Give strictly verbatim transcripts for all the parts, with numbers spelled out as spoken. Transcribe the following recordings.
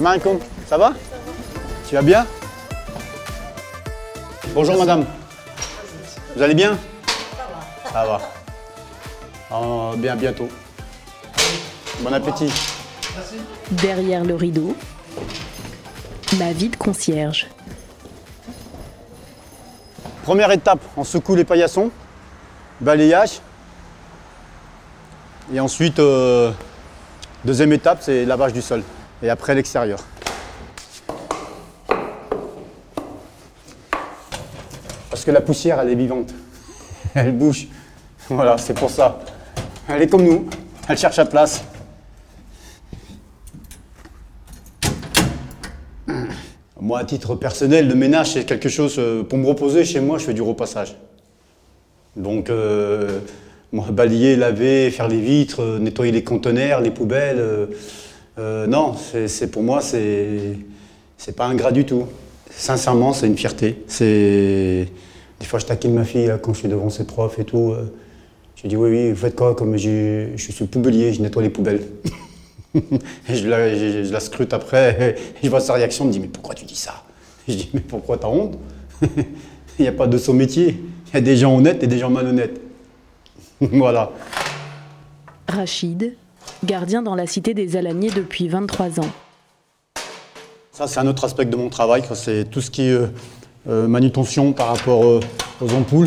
Salam alaikum, ça va? Tu vas bien? Bonjour madame. Vous allez bien? Ça va. Oh, bien bientôt. Bon appétit. Merci. Derrière le rideau, ma vie de concierge. Première étape, on secoue les paillassons, balayage. Et ensuite, euh, deuxième étape, c'est lavage du sol. Et après l'extérieur. Parce que la poussière, elle est vivante. Elle bouge. Voilà, c'est pour ça. Elle est comme nous. Elle cherche sa place. Moi, à titre personnel, le ménage, c'est quelque chose... Pour me reposer, chez moi, je fais du repassage. Donc, euh, moi, balayer, laver, faire les vitres, nettoyer les conteneurs, les poubelles... Euh, euh, non, c'est pour moi, c'est c'est pas ingrat du tout. Sincèrement, c'est une fierté. C'est... Des fois, je taquine ma fille là, quand je suis devant ses profs et tout. Euh, je dis oui, oui, vous faites quoi? Comme je, je suis poubelier, je nettoie les poubelles. Et je la, je, je la scrute après, et je vois sa réaction, elle me dit mais pourquoi tu dis ça? Je dis mais pourquoi t'as honte? Il n'y a pas de saut métier, il y a des gens honnêtes et des gens malhonnêtes. Voilà. Rachid, gardien dans la cité des Alaniers depuis vingt-trois ans. Ça c'est un autre aspect de mon travail, c'est tout ce qui est euh, euh, manutention par rapport euh, aux ampoules.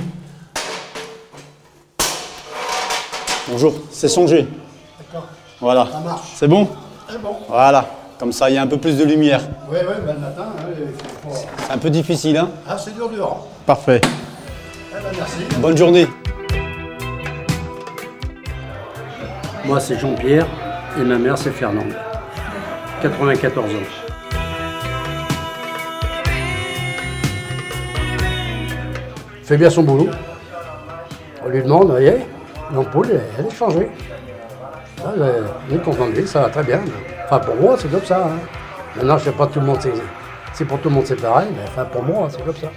Bonjour, c'est songé. D'accord. Voilà. Ça marche. C'est bon? C'est bon. Voilà. Comme ça, il y a un peu plus de lumière. Oui, oui, ben, le matin, hein, il faut... C'est un peu difficile, hein? Ah, c'est dur dehors. Parfait. Eh ben, merci. Bonne journée. Moi, c'est Jean-Pierre et ma mère, c'est Fernande. quatre-vingt-quatorze ans. Il fait bien son boulot. On lui demande, vous voyez, l'ampoule, elle est changée. Là, on est content de lui, ça va très bien. Enfin, pour moi, c'est comme ça. Hein. Maintenant, je sais pas, tout le monde, c'est pour tout le monde, c'est pareil, mais enfin, pour moi, c'est comme ça.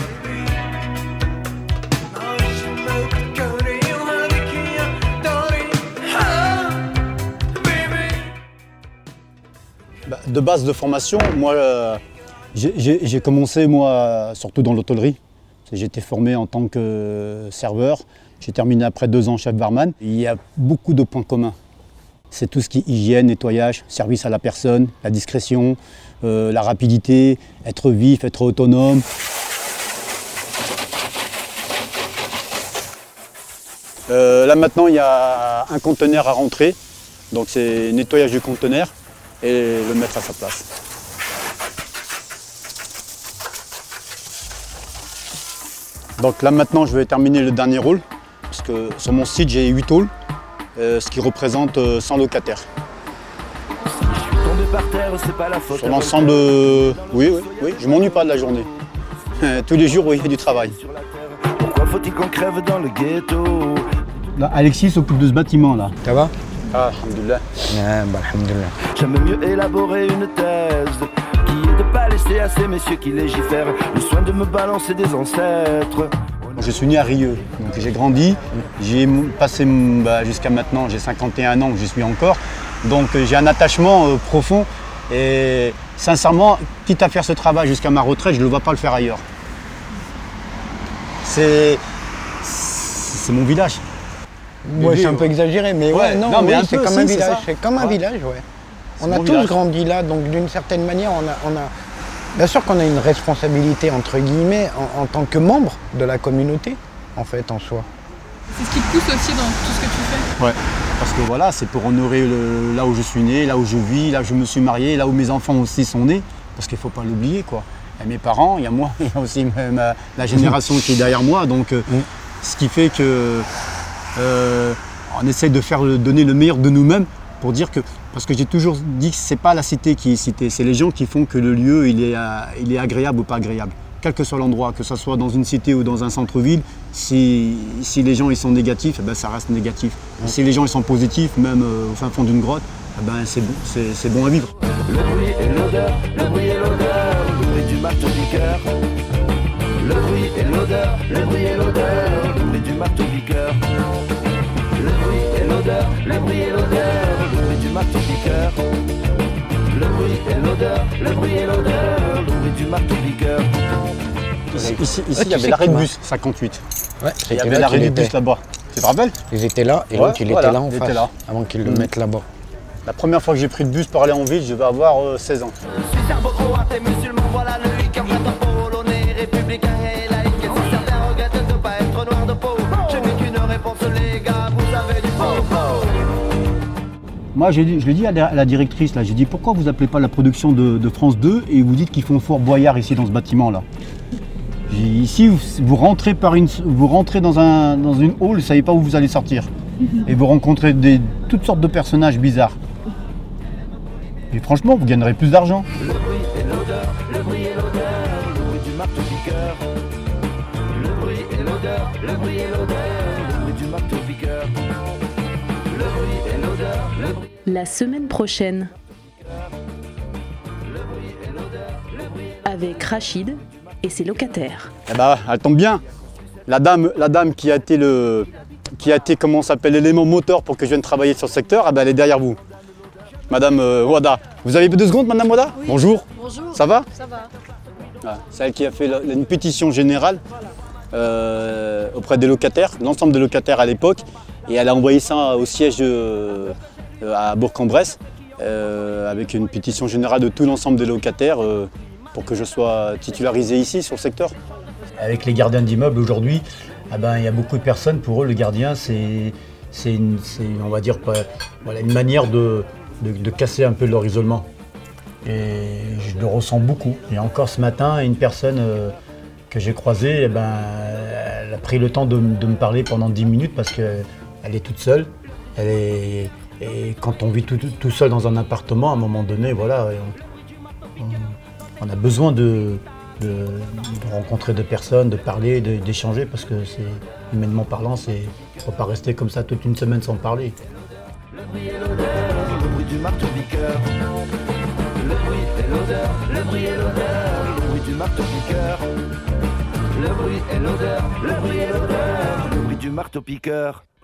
Bah, de base de formation, moi, euh, j'ai commencé, moi, surtout dans l'hôtellerie. J'ai été formé en tant que serveur. J'ai terminé après deux ans chef barman. Il y a beaucoup de points communs. C'est tout ce qui est hygiène, nettoyage, service à la personne, la discrétion, euh, la rapidité, être vif, être autonome. Euh, là maintenant, il y a un conteneur à rentrer. Donc c'est nettoyage du conteneur et le mettre à sa place. Donc là maintenant, je vais terminer le dernier rôle. Parce que sur mon site, j'ai huit halls. Euh, ce qui représente euh, cent locataires. Sur l'ensemble de... Oui, oui, oui, je m'ennuie pas de la journée. Tous les jours, oui, il y a du travail. Pourquoi faut-il qu'on crève dans le ghetto? Là, Alexis s'occupe de ce bâtiment là. Ça va? Ah, alhamdoulilah. Ah, bah, alhamdoulilah. J'aime mieux élaborer une thèse qui est de pas laisser à ces messieurs qui légifèrent le soin de me balancer des ancêtres. Je suis né à Rieux, donc j'ai grandi, j'ai passé bah, jusqu'à maintenant, j'ai cinquante et un ans, j'y suis encore, donc j'ai un attachement euh, profond et sincèrement, quitte à faire ce travail jusqu'à ma retraite, je ne le vois pas le faire ailleurs. C'est mon village. Ouais, c'est un peu exagéré, mais ouais, ouais non, non oui, c'est comme un village, c'est comme un ouais. village, ouais. On a tous village. grandi là, donc d'une certaine manière, on a, on a... Bien sûr qu'on a une responsabilité, entre guillemets, en, en tant que membre de la communauté, en fait, en soi. C'est ce qui te pousse aussi dans tout ce que tu fais? Ouais, parce que voilà, c'est pour honorer le, là où je suis né, là où je vis, là où je me suis marié, là où mes enfants aussi sont nés, parce qu'il ne faut pas l'oublier, quoi. Il y a mes parents, il y a moi, il y a aussi ma, la génération qui est derrière moi, donc euh, mmh. ce qui fait que euh, on essaie de faire donner le meilleur de nous-mêmes pour dire que, parce que j'ai toujours dit que c'est pas la cité qui est cité, c'est les gens qui font que le lieu il est, il est agréable ou pas agréable. Quel que soit l'endroit, que ce soit dans une cité ou dans un centre-ville, si, si les gens ils sont négatifs, eh ben, ça reste négatif. Mmh. Si les gens ils sont positifs, même euh, au fin fond d'une grotte, eh ben, c'est bon, c'est bon à vivre. Le bruit et l'odeur, le bruit et l'odeur, le bruit du marteau piqueur. Le bruit et l'odeur, le bruit et l'odeur, le bruit du marteau piqueur. Le bruit et l'odeur, le bruit et l'odeur, le bruit du marteau piqueur. Le bruit et l'odeur, Ici, ici, Ouais, il y tu avait sais l'arrêt que de moi- bus, cinquante-huit. Ouais, Il y c'était avait là l'arrêt qu'il du bus était. là-bas. Tu te rappelles? Ils étaient là et Ouais, l'autre il voilà, était là en il face, était là. avant qu'ils le Mm. mettent là-bas. La première fois que j'ai pris le bus pour aller en ville, je vais avoir euh, seize ans. Je suis serbo-croate et musulman, voilà le hic, un printemps polonais, républicain et laïque. Et si certains regrettent de ne pas être noir de peau, je n'ai qu'une réponse les gars, vous avez du faux. Moi, j'ai dit- je l'ai dit à la, à la directrice, là, j'ai dit pourquoi vous appelez pas la production de, de France deux et vous dites qu'ils font Fort Boyard ici dans ce bâtiment-là. J'ai dit, ici, vous, vous rentrez, par une, vous rentrez dans, un, dans une hall, vous ne savez pas où vous allez sortir. Et vous rencontrez des, toutes sortes de personnages bizarres. Et franchement, vous gagnerez plus d'argent. Le bruit et l'odeur, le bruit et l'odeur, le bruit du marteau-piqueur. Le bruit et l'odeur, le bruit et l'odeur, le bruit du marteau-piqueur. Le bruit et l'odeur, le bruit. La semaine prochaine, avec Rachid et ses locataires. Eh ben, elle tombe bien. La dame, la dame qui a été le, qui a été, comment ça s'appelle, l'élément moteur pour que je vienne travailler sur le secteur, eh ben, elle est derrière vous. Madame euh, Wada. Vous avez deux secondes, Madame Wada? Oui. Bonjour. Bonjour. Ça va? Ça va. Ah, c'est elle qui a fait la- une pétition générale euh, auprès des locataires, l'ensemble des locataires à l'époque, et elle a envoyé ça au siège euh, à Bourg-en-Bresse euh, avec une pétition générale de tout l'ensemble des locataires euh, pour que je sois titularisé ici sur le secteur. Avec les gardiens d'immeubles aujourd'hui, ah ben, il y a beaucoup de personnes, pour eux, le gardien, c'est, c'est, une, c'est on va dire, pas- voilà, une manière de, de, de casser un peu leur isolement. Et je le ressens beaucoup. Et encore ce matin, une personne euh, que j'ai croisée, eh ben, elle a pris le temps de, m- de me parler pendant dix minutes parce qu'elle est toute seule. Elle est, et quand on vit tout, tout- tout seul dans un appartement, à un moment donné, voilà, on, on- on a besoin de, de, de rencontrer des personnes, de parler, de- d'échanger, parce que c'est, humainement parlant, il ne faut pas rester comme ça toute une semaine sans parler. Le bruit et l'odeur, le bruit du marteau-piqueur. Le bruit et l'odeur, le bruit et l'odeur, le bruit du marteau-piqueur. Le bruit et l'odeur, le bruit et l'odeur, le bruit du marteau-piqueur.